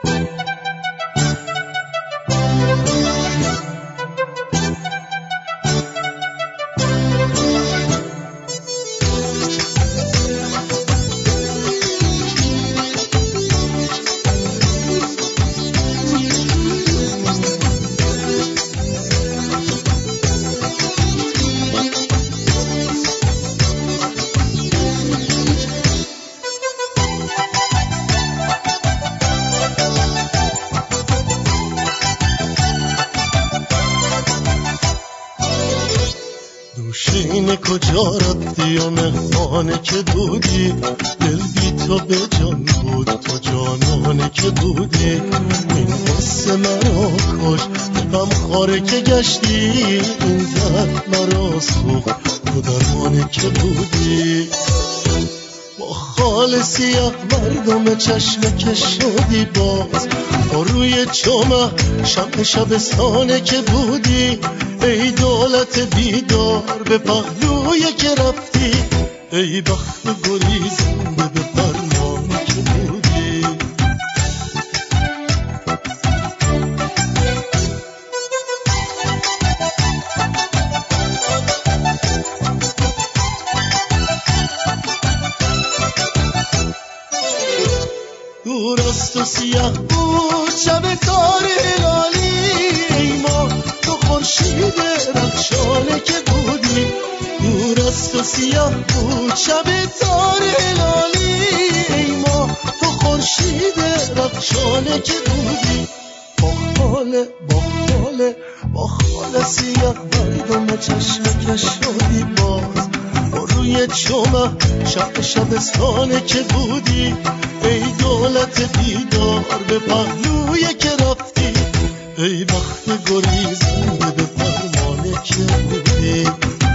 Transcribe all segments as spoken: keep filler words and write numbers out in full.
دوشینه کجا رفتی و مهمانه که بودی، دل بی تو به جان بود تو جانانه که بودی. این قصه مرا کش غم خاره که گشتی، این درد مرا سوخت تو درمانه که بودی. با خال سیاه مردم چشم که شدی باز، با روی چمه شب شبستانه که بودی. ای دولت بیدار به پهلوی که رفتی، ای بخت گریزنده به فرمانه که بودی. دور است و سیاه بود شب تار هلالی، ای ما تو خورشید رخشانه که بودی. دور است و سیاه بود شب تار هلالی، ای ما تو خورشید رخشانه که بودی. با خاله با خاله با خاله سیاه مردم چشم که شدی باز، با روی چمه شب شبستانه که بودی. ای دولت بیدار به پهلوی که رفتی، ای بخت گریزنده به فرمانه که بودی.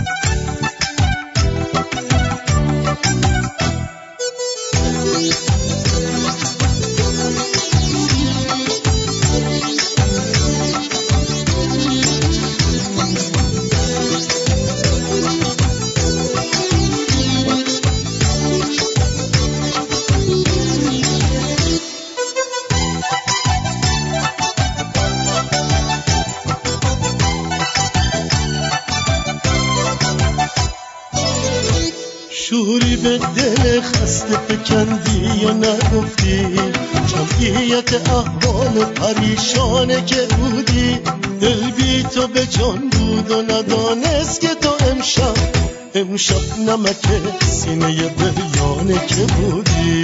شوری به دل خسته فکندی و نگفتی، جمعیت احوال پریشانه که بودی. دل بی تو به جان بود و ندانست که تو امشب امشب نمک سینه بریانه که بودی.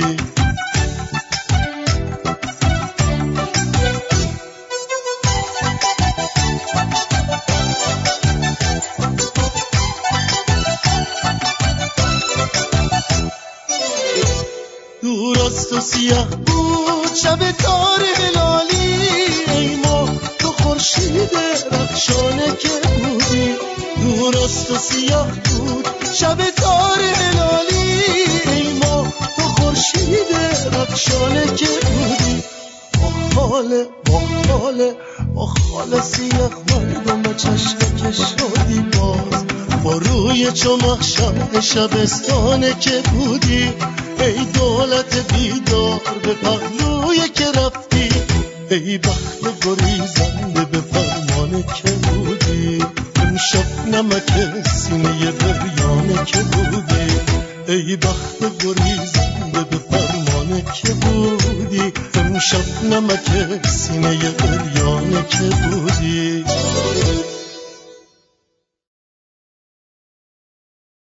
دور است و سیاه بود شب تار هلالی، ای ما تو خورشید رخشانه که بودی. دور است و سیاه بود شب تار هلالی، ای ما تو خورشید رخشانه که بودی. با خاله با خاله با خاله سیاه مردم چشم که شدی باز، با روی چمه شب شبستانه که بودی. ای دولت بیدار به پهلوی که رفتی، ای بخت گریزنده به فرمانه که بودی. امشب نمک سینه بریانه که بودی، ای بخت گریزنده به فرمانه که بودی. امشب نمک سینه بریانه که بودی.